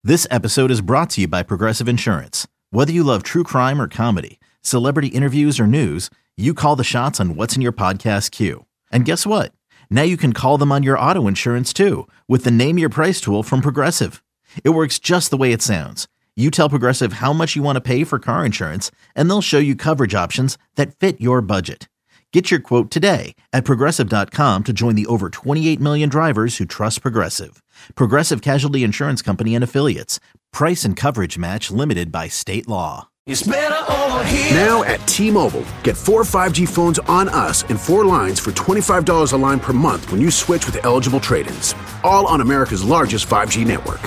This episode is brought to you by Progressive Insurance. Whether you love true crime or comedy, celebrity interviews or news, you call the shots on what's in your podcast queue. And guess what? Now you can call them on your auto insurance too with the Name Your Price tool from Progressive. It works just the way it sounds. You tell Progressive how much you want to pay for car insurance, and they'll show you coverage options that fit your budget. Get your quote today at Progressive.com to join the over 28 million drivers who trust Progressive. Progressive Casualty Insurance Company and Affiliates. Price and coverage match limited by state law. It's better over here. Now at T-Mobile, get 4 5G phones on us and 4 lines for $25 a line per month when you switch with eligible trade-ins. All on America's largest 5G network.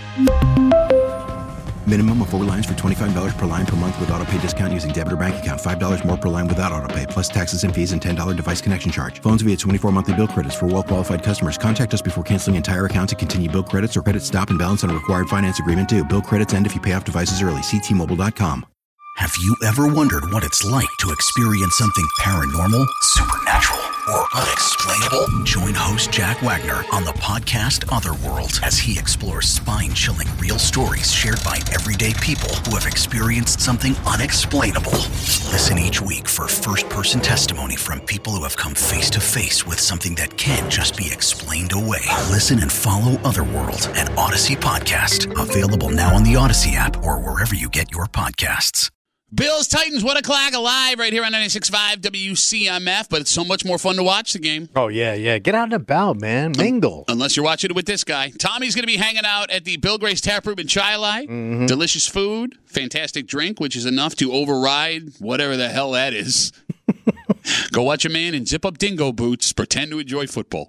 Minimum of 4 lines for $25 per line per month with autopay discount using debit or bank account. $5 more per line without autopay, plus taxes and fees and $10 device connection charge. Phones via 24 monthly bill credits for well-qualified customers. Contact us before canceling entire account to continue bill credits or credit stop and balance on a required finance agreement due. Bill credits end if you pay off devices early. See T-Mobile.com. Have you ever wondered what it's like to experience something paranormal, supernatural, or unexplainable? Join host Jack Wagner on the podcast Otherworld as he explores spine-chilling real stories shared by everyday people who have experienced something unexplainable. Listen each week for first-person testimony from people who have come face-to-face with something that can't just be explained away. Listen and follow Otherworld, an Odyssey podcast. Available now on the Odyssey app or wherever you get your podcasts. Bills, Titans, 1 o'clock, alive right here on 96.5 WCMF, but it's so much more fun to watch the game. Oh, yeah. Get out and about, man. Mingle. Unless you're watching it with this guy. Tommy's going to be hanging out at the Bill Gray's Taproom in Chi-Li. Mm-hmm. Delicious food, fantastic drink, which is enough to override whatever the hell that is. Go watch a man in zip-up dingo boots pretend to enjoy football.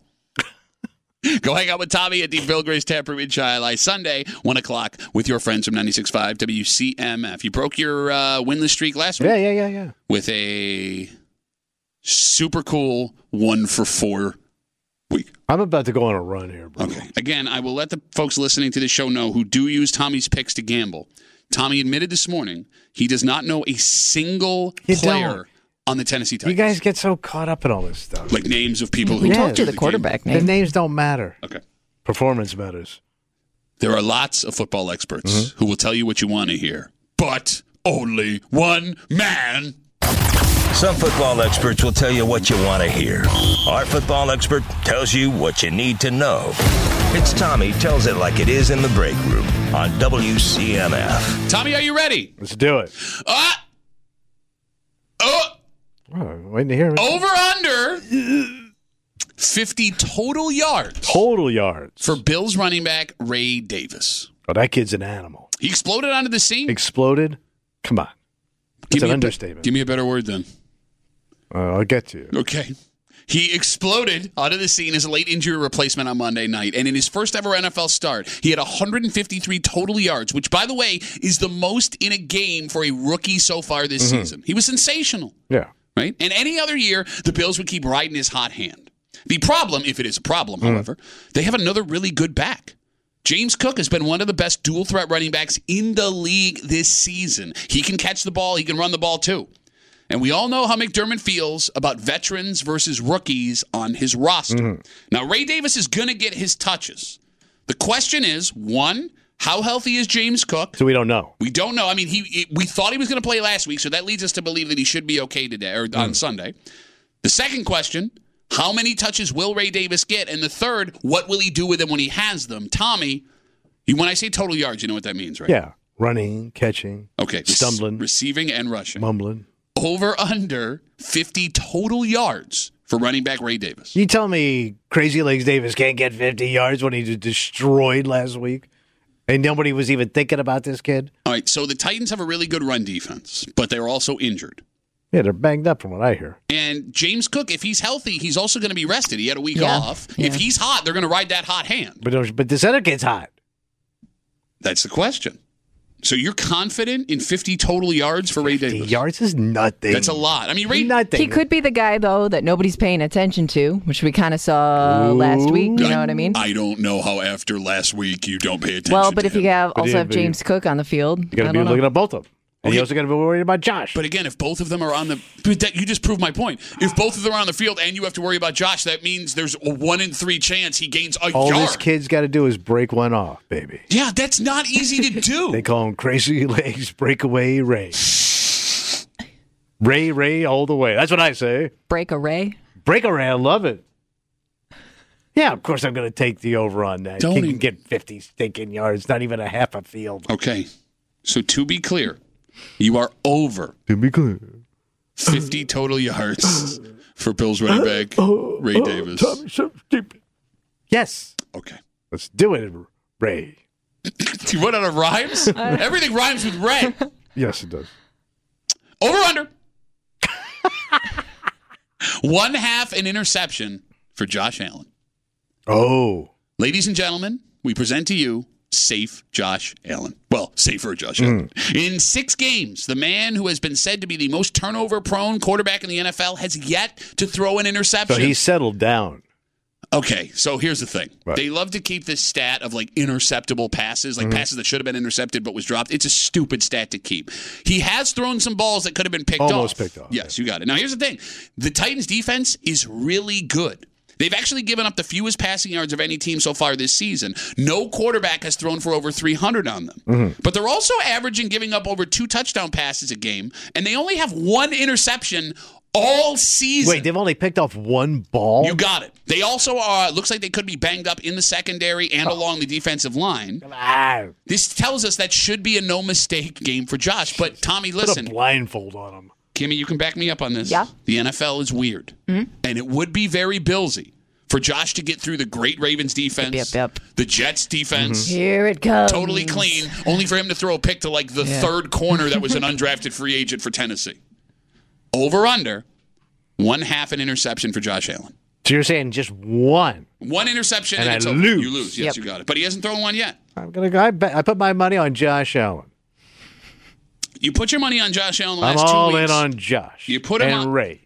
Go hang out with Tommy at the Bill Gray's Taproom in Chi-Li Sunday, 1 o'clock, with your friends from 96.5 WCMF. You broke your winless streak last week. Yeah. With a super cool 1-for-4 week. I'm about to go on a run here, bro. Okay. Again, I will let the folks listening to the show know who do use Tommy's picks to gamble. Tommy admitted this morning he does not know a single player on the Tennessee Titans. You guys get so caught up in all this stuff. Like names of people who We told you the quarterback name. The names don't matter. Okay. Performance matters. There are lots of football experts who will tell you what you want to hear, but only one man. Some football experts will tell you what you want to hear. Our football expert tells you what you need to know. It's Tommy Tells It Like It Is in the Break Room on WCMF. Tommy, are you ready? Let's do it. Waiting to hear it. Over under 50 total yards. Total yards. For Bills running back Ray Davis. Oh, that kid's an animal. He exploded onto the scene. Exploded? Come on. It's an understatement. Give me a better word then. I'll get to you. Okay. He exploded onto the scene as a late injury replacement on Monday night. And in his first ever NFL start, he had 153 total yards, which, by the way, is the most in a game for a rookie so far this season. He was sensational. Yeah. Right? And any other year, the Bills would keep riding his hot hand. The problem, if it is a problem, however, they have another really good back. James Cook has been one of the best dual-threat running backs in the league this season. He can catch the ball. He can run the ball, too. And we all know how McDermott feels about veterans versus rookies on his roster. Now, Ray Davis is going to get his touches. The question is, one, how healthy is James Cook? So we don't know. We don't know. I mean, we thought he was going to play last week, so that leads us to believe that he should be okay today or on Sunday. The second question, how many touches will Ray Davis get? And the third, what will he do with them when he has them? Tommy, when I say total yards, you know what that means, right? Yeah. Running, catching, stumbling, receiving, and rushing. Mumbling. Over under 50 total yards for running back Ray Davis. You tell me Crazy Legs Davis can't get 50 yards when he was destroyed last week? And nobody was even thinking about this kid? All right, so the Titans have a really good run defense, but they're also injured. Yeah, they're banged up from what I hear. And James Cook, if he's healthy, he's also going to be rested. He had a week off. Yeah. If he's hot, they're going to ride that hot hand. But this other kid's hot. That's the question. So you're confident in 50 total yards for Ray Davis? 50 yards is nothing. That's a lot. I mean, Ray nothing. He could be the guy, though, that nobody's paying attention to, which we kind of saw last week. You know what I mean? I don't know how after last week you don't pay attention Well, but if to you him. also have James Cook on the field, you got to be looking at both of them. And you also got to be worried about Josh. But again, if both of them are on the you just proved my point. If both of them are on the field and you have to worry about Josh, that means there's a 1 in 3 chance he gains a All yard. this kid's got to do is break one off, baby. Yeah, that's not easy to do. They call him Crazy Legs Breakaway Ray. Ray all the way. That's what I say. Break a Ray. Break a Ray. I love it. Yeah, of course I'm going to take the over on that. He can get 50 stinking yards, not even a half a field. Okay. So to be clear, you are over. To be clear. 50 total yards for Bills running back Ray Davis. So stupid. Yes. Okay. Let's do it, Ray. You run out of rhymes? Everything rhymes with Ray. Yes, it does. Over under. 1/2 an interception for Josh Allen. Oh. Ladies and gentlemen, we present to you safe Josh Allen. Well, safer Josh Allen. In 6 games, the man who has been said to be the most turnover-prone quarterback in the NFL has yet to throw an interception. So he's settled down. Okay, so here's the thing. Right. They love to keep this stat of like interceptable passes, like passes that should have been intercepted but was dropped. It's a stupid stat to keep. He has thrown some balls that could have been picked off. Almost picked off. Yes, you got it. Now, here's the thing. The Titans' defense is really good. They've actually given up the fewest passing yards of any team so far this season. No quarterback has thrown for over 300 on them. But they're also averaging giving up over 2 touchdown passes a game, and they only have 1 interception all season. Wait, they've only picked off 1 ball? You got it. They also are, looks like they could be banged up in the secondary and along the defensive line. This tells us that should be a no-mistake game for Josh. But, Tommy, listen. Put a blindfold on him. Kimmy, you can back me up on this. Yeah. The NFL is weird. And it would be very Billsy for Josh to get through the great Ravens defense, Yep. the Jets defense. Here it comes. Totally clean, only for him to throw a pick to like the third corner that was an undrafted free agent for Tennessee. Over under 1/2 an interception for Josh Allen. So you're saying just 1? 1 interception And it's I over. lose. You lose. Yes, Yep. you got it. But he hasn't thrown one yet. I put my money on Josh Allen. You put your money on Josh Allen the I'm last 2 all weeks. in on Josh. You put him and on- Ray.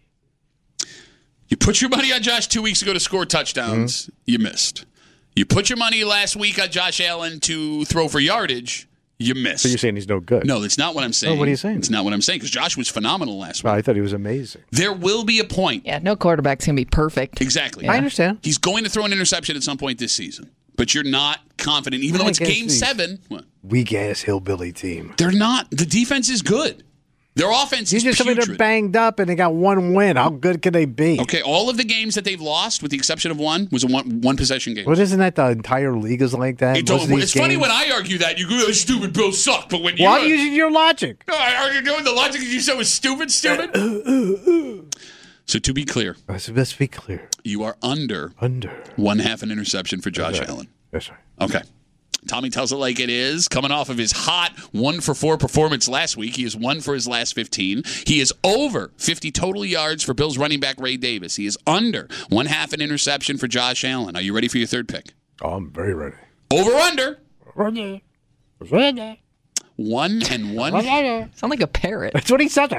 You put your money on Josh 2 weeks ago to score touchdowns. You missed. You put your money last week on Josh Allen to throw for yardage. You missed. So you're saying he's no good? No, that's not what I'm saying. Oh, what are you saying? It's not what I'm saying because Josh was phenomenal last week. I thought he was amazing. There will be a point. Yeah, no quarterback's going to be perfect. Exactly. I understand. He's going to throw an interception at some point this season, but you're not confident, even though I it's guess game he's- 7. What? Weak-ass hillbilly team. They're not. The defense is good. Their offense You is just told me they're putrid. banged up and they got 1 win. How good can they be? Okay, all of the games that they've lost, with the exception of one, was a one possession game. Well, isn't that the entire league is like that? It's Most of these funny games- when I argue that. You go, "Oh, stupid Bills suck," but when you... Why are you using your logic? Are you doing the logic that you said was stupid? So to be clear, Let's be clear. you are under Under. 1/2 an interception for Josh Right. Allen. That's right. Okay. Tommy tells it like it is. Coming off of his hot 1-for-4 performance last week, he is 1 for his last 15. He is over 50 total yards for Bills running back Ray Davis. He is under 1/2 an interception for Josh Allen. Are you ready for your third pick? Oh, I'm very ready. Over under Ready. 1 and 1. Sound like a parrot. That's what he said.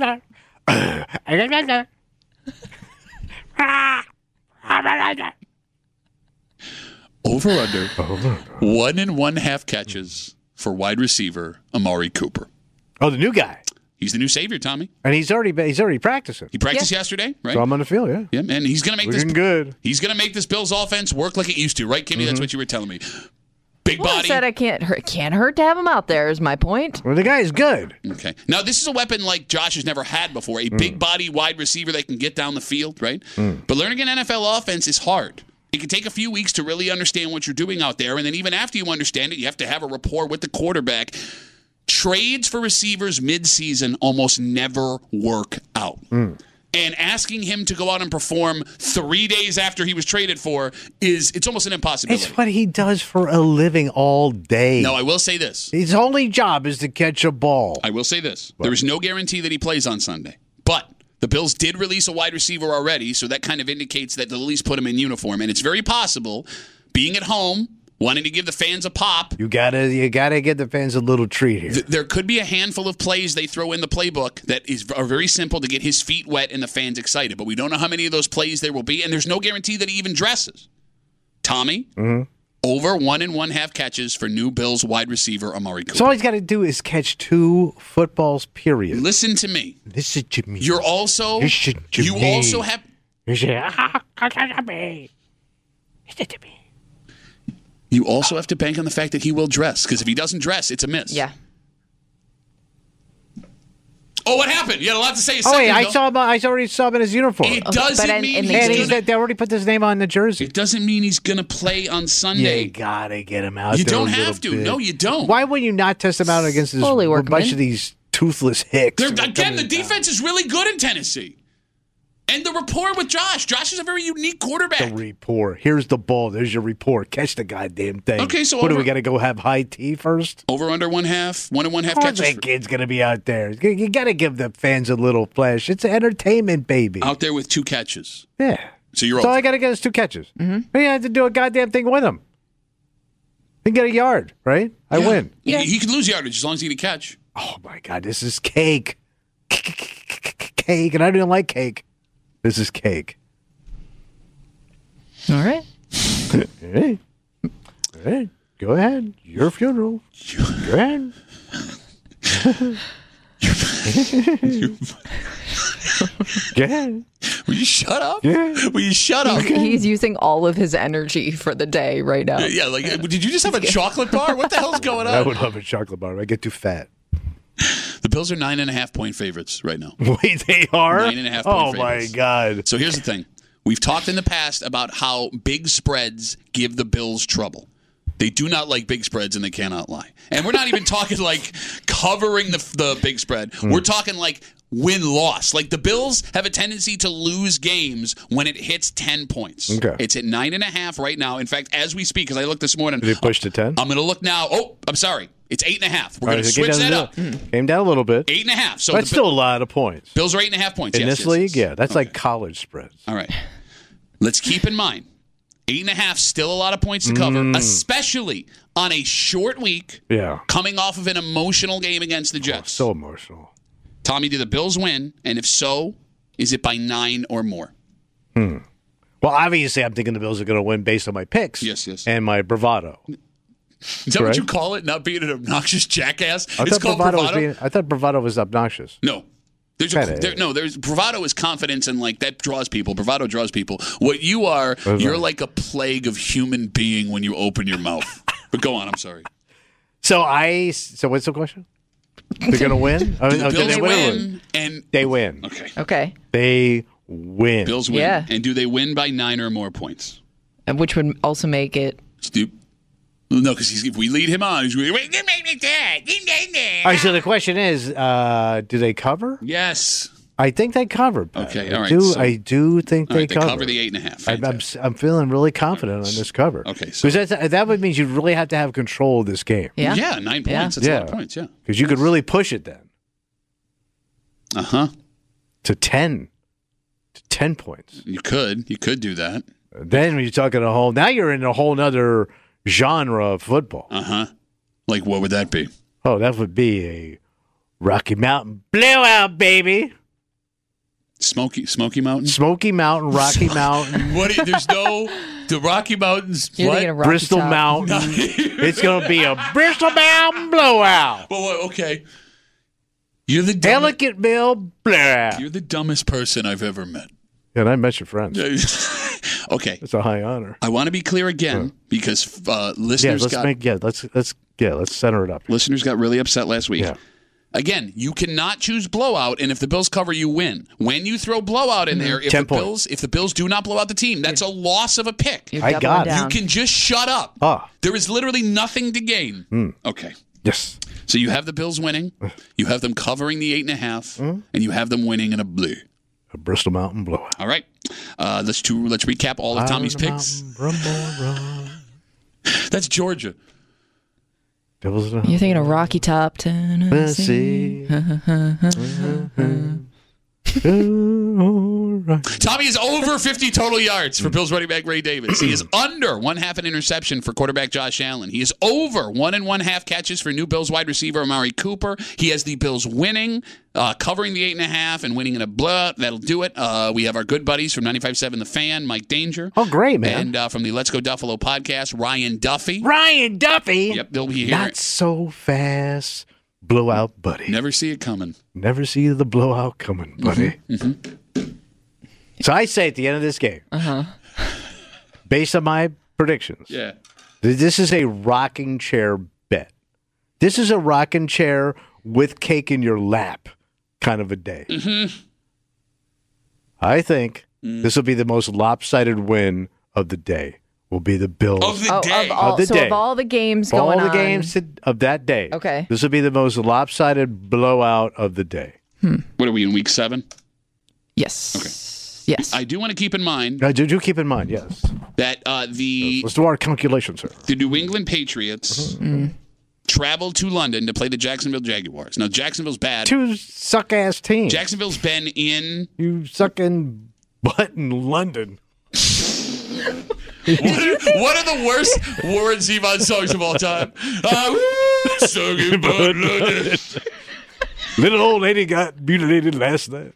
Over under 1 and 1/2 catches for wide receiver Amari Cooper. Oh, the new guy. He's the new savior, Tommy. And he's already practicing. He practiced yesterday, right? So I'm on the field, yeah. Yeah, and he's going to make Looking this good. He's going to make this Bills offense work like it used to, right, Kimmy? That's what you were telling me. Big Well, I body. said I can't hurt to have him out there is my point. Well, the guy is good. Okay. Now, this is a weapon like Josh has never had before, a big body wide receiver that can get down the field, right? But learning an NFL offense is hard. It can take a few weeks to really understand what you're doing out there, and then even after you understand it, you have to have a rapport with the quarterback. Trades for receivers mid-season almost never work out. And asking him to go out and perform 3 days after he was traded for it's almost an impossibility. It's what he does for a living all day. No, I will say this. His only job is to catch a ball. I will say this. There is no guarantee that he plays on Sunday. But the Bills did release a wide receiver already, so that kind of indicates that they'll at least put him in uniform. And it's very possible, being at home, wanting to give the fans a pop, You gotta give the fans a little treat here. there could be a handful of plays they throw in the playbook that are very simple to get his feet wet and the fans excited. But we don't know how many of those plays there will be, and there's no guarantee that he even dresses. Tommy, Over 1.5 catches for new Bills wide receiver Amari Cooper. So all he's got to do is catch 2 footballs, period. Listen to me. Listen to me. You're also. Listen to you me. also have. You also have to bank on the fact that he will dress, because if he doesn't dress, it's a miss. Yeah. Oh, what happened? You had a lot to say. I saw him. I already saw him in his uniform. It doesn't mean they already put his name on the jersey. It doesn't mean he's going to play on Sunday. You gotta get him out. You there don't a have to. bit. No, you don't. Why would you not test him out against this Slowly work, bunch man. of these toothless hicks? Again, the defense is really good in Tennessee. And the rapport with Josh. Josh is a very unique quarterback. The report. Here's the ball. There's your report. Catch the goddamn thing. Okay, so what do we got to go have high tea first? Over under 1.5 Of course catches. that kid's gonna be out there. You got to give the fans a little flash. It's entertainment, baby. Out there with 2 catches. Yeah. So you're So all over. I got to get is 2 catches. Mm-hmm. You have to do a goddamn thing with him. You get a yard, right? I win. Yeah. He can lose yardage as long as he can catch. Oh my God, this is cake. Cake, and I don't like cake. This is cake. All right. Hey. Hey, go ahead. Your funeral. Go ahead. Go ahead. Will you shut up? Yeah. Will you shut up? He's using all of his energy for the day right now. Yeah, like, did you just have a chocolate bar? What the hell's going on? I would love a chocolate bar. I get too fat. The Bills are 9.5-point favorites right now. Wait, they are? 9.5-point Oh, favorites. my God. So here's the thing. We've talked in the past about how big spreads give the Bills trouble. They do not like big spreads, and they cannot lie. And we're not even talking like covering the big spread. We're talking like win-loss. Like the Bills have a tendency to lose games when it hits 10 points. Okay. It's at 9.5 right now. In fact, as we speak, because I looked this morning. Did it push to 10? I'm going to look now. Oh, I'm sorry. It's 8.5. We're going to switch that up. Came down a little bit. 8.5. So That's still a lot of points. Bills are 8.5 points. In yes, this yes, league, yes. yeah. That's Okay. like college spreads. All right. Let's keep in mind, 8.5 still a lot of points to cover, especially on a short week. Yeah. Coming off of an emotional game against the Jets. So emotional. Tommy, do the Bills win? And if so, is it by 9 or more? Well, obviously, I'm thinking the Bills are going to win based on my picks. Yes, yes. And my bravado. Is that what you call it? Not being an obnoxious jackass? I It's thought called bravado? I thought bravado was obnoxious. No. There's bravado is confidence, and like that draws people. Bravado draws people. What you are, you're like a plague of human being when you open your mouth. But go on, I'm sorry. So what's the question? They're going to win? Do the Did Bills they win? And They win. okay, Okay. They win. Bills win. Yeah. And do they win by 9 or more points? And which would also make it. No, because if we lead him on, he's going. All right, so the question is, do they cover? Yes. I think they covered. Pat. Okay, all right, I do think All right, they they cover. cover the 8.5. I'm feeling really confident on this cover. Okay, so- because that would mean you really have to have control of this game. Yeah. Yeah, 9 Yeah. points. That's a lot of points. Yeah. Because you could really push it then Uh-huh. to 10 points. You could do that. Then when you're talking now you're in a whole nother genre of football. Uh-huh. Like, what would that be? Oh, that would be a Rocky Mountain blowout, baby. Smoky Mountain? Smoky Mountain, Rocky Mountain, There's no... The Rocky Mountains... You're what? thinking of Rocky Bristol Top. Mountain. It's going to be a Bristol Mountain blowout. Well, okay. You're the dumbest, Ellicott Mill blowout. you're the dumbest person I've ever met. And I met your friends. Okay. It's a high honor. I want to be clear again because Yeah, listeners let's center it up. listeners got really upset last week. Yeah. Again, you cannot choose blowout, and if the Bills cover, you win. When you throw blowout in there, if 10 the Bills do not blow out the team, that's a loss of a pick. You're I doubling got it. down. You can just shut up. Ah. There is literally nothing to gain. Okay. Yes. So you have the Bills winning, you have them covering the 8.5, and you have them winning in a blue. A Bristol Mountain blowout. All right. Let's recap all of Tommy's picks. Run. That's Georgia. Devils in You're thinking of Rocky Top, Tennessee. Tennessee. Tommy is over 50 total yards for Bills running back Ray Davis. He is under 1/2 an interception for quarterback Josh Allen. He is over 1 1/2 catches for new Bills wide receiver Amari Cooper. He has the Bills winning, covering the 8.5 and winning in a blowout. That'll do it. We have our good buddies from 95.7 The Fan, Mike Danger. Oh, great, man. And from the Let's Go Duffalo podcast, Ryan Duffy. Ryan Duffy? Yep, they'll be here. Not so fast. Blowout, buddy. Never see it coming. Never see the blowout coming, buddy. So I say at the end of this game, based on my predictions, this is a rocking chair bet. This is a rocking chair with cake in your lap kind of a day. I think this will be the most lopsided win of the day. Will be the Bills of the day. Of all the games going on. All the games of that day. Okay. This will be the most lopsided blowout of the day. What are we in week 7? Yes. Okay. Yes. I do want to keep in mind. Do keep in mind, yes. That let's do our calculations, sir. The New England Patriots traveled to London to play the Jacksonville Jaguars. Now, Jacksonville's bad. 2 suck-ass teams. Jacksonville's been in... You sucking butt in London. What are the worst Warren Zevon songs of all time? Sucking butt in London. Little old lady got mutilated last night.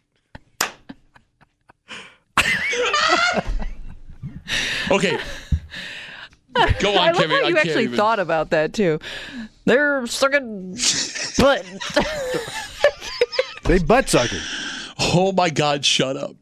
Okay. Go on, I love Kimmy. how you actually thought about that, too. They're sucking butt. They butt sucking. Oh, my God, shut up.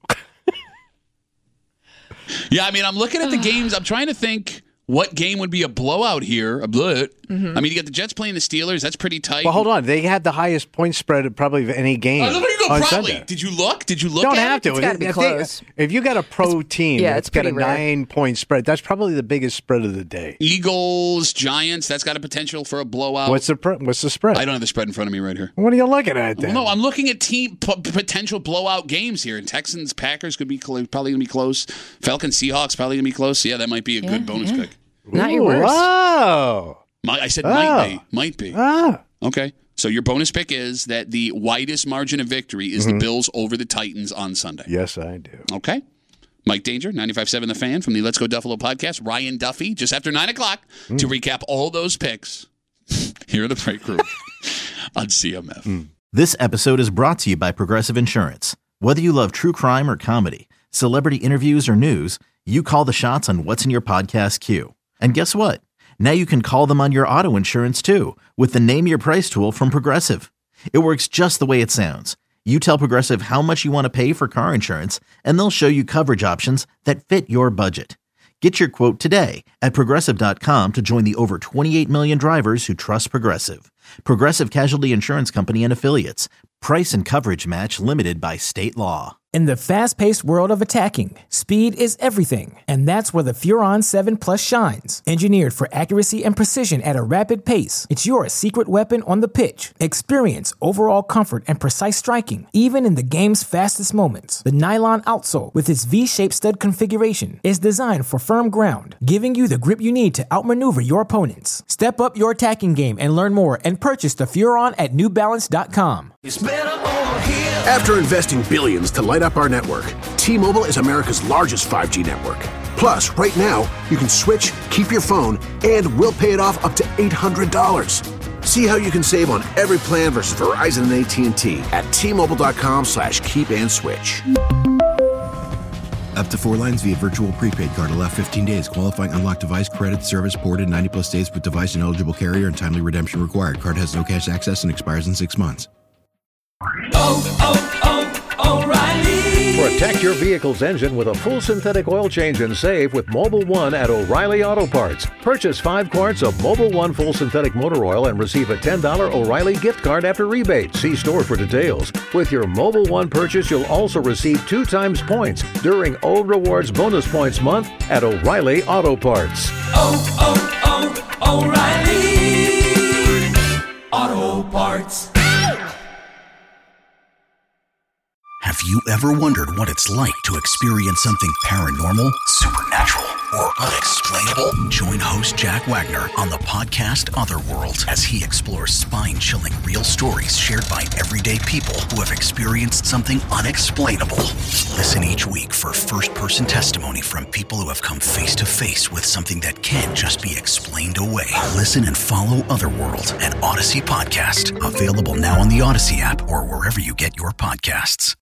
Yeah, I mean, I'm looking at the games. I'm trying to think what game would be a blowout here. I mean, you get the Jets playing the Steelers. That's pretty tight. Well, hold on. They had the highest point spread of probably of any game. Probably. Sunday. Did you look? Don't have to. It's gotta be close. If you got a pro team that's it's got a pretty rare. 9-point spread, that's probably the biggest spread of the day. Eagles, Giants, that's got a potential for a blowout. What's the spread? I don't have the spread in front of me right here. What are you looking at then? Well, no, I'm looking at team potential blowout games here. And Texans, Packers could be probably going to be close. Falcons, Seahawks probably going to be close. Yeah, that might be a good bonus pick. Not your worst. Oh. I said might be. Ah. Okay. So your bonus pick is that the widest margin of victory is the Bills over the Titans on Sunday. Yes, I do. Okay. Mike Danger, 95.7 The Fan from the Let's Go Duffalo podcast. Ryan Duffy, just after 9 o'clock to recap all those picks. Here are the break room on CMF. This episode is brought to you by Progressive Insurance. Whether you love true crime or comedy, celebrity interviews or news, you call the shots on what's in your podcast queue. And guess what? Now you can call them on your auto insurance too with the Name Your Price tool from Progressive. It works just the way it sounds. You tell Progressive how much you want to pay for car insurance, and they'll show you coverage options that fit your budget. Get your quote today at Progressive.com to join the over 28 million drivers who trust Progressive. Progressive Casualty Insurance Company and Affiliates. Price and coverage match limited by state law. In the fast-paced world of attacking, speed is everything, and that's where the Furon 7 Plus shines. Engineered for accuracy and precision at a rapid pace, it's your secret weapon on the pitch. Experience overall comfort and precise striking, even in the game's fastest moments. The nylon outsole, with its V-shaped stud configuration, is designed for firm ground, giving you the grip you need to outmaneuver your opponents. Step up your attacking game and learn more, and purchase the Furon at NewBalance.com. After investing billions to light up our network, T-Mobile is America's largest 5G network. Plus, right now, you can switch, keep your phone, and we'll pay it off up to $800. See how you can save on every plan versus Verizon and AT&T at T-Mobile.com/keep-and-switch. Up to 4 lines via virtual prepaid card. Allow 15 days. Qualifying unlocked device credit service ported 90+ days with device and eligible carrier and timely redemption required. Card has no cash access and expires in 6 months. O'Reilly. Protect your vehicle's engine with a full synthetic oil change and save with Mobil 1 at O'Reilly Auto Parts. Purchase 5 quarts of Mobil 1 full synthetic motor oil and receive a $10 O'Reilly gift card after rebate. See store for details. With your Mobil 1 purchase, you'll also receive 2 times points during O Rewards Bonus Points Month at O'Reilly Auto Parts. O'Reilly Auto Parts. Have If you ever wondered what it's like to experience something paranormal, supernatural, or unexplainable, join host Jack Wagner on the podcast Otherworld as he explores spine-chilling real stories shared by everyday people who have experienced something unexplainable. Listen each week for first-person testimony from people who have come face-to-face with something that can't just be explained away. Listen and follow Otherworld, an Odyssey podcast, available now on the Odyssey app or wherever you get your podcasts.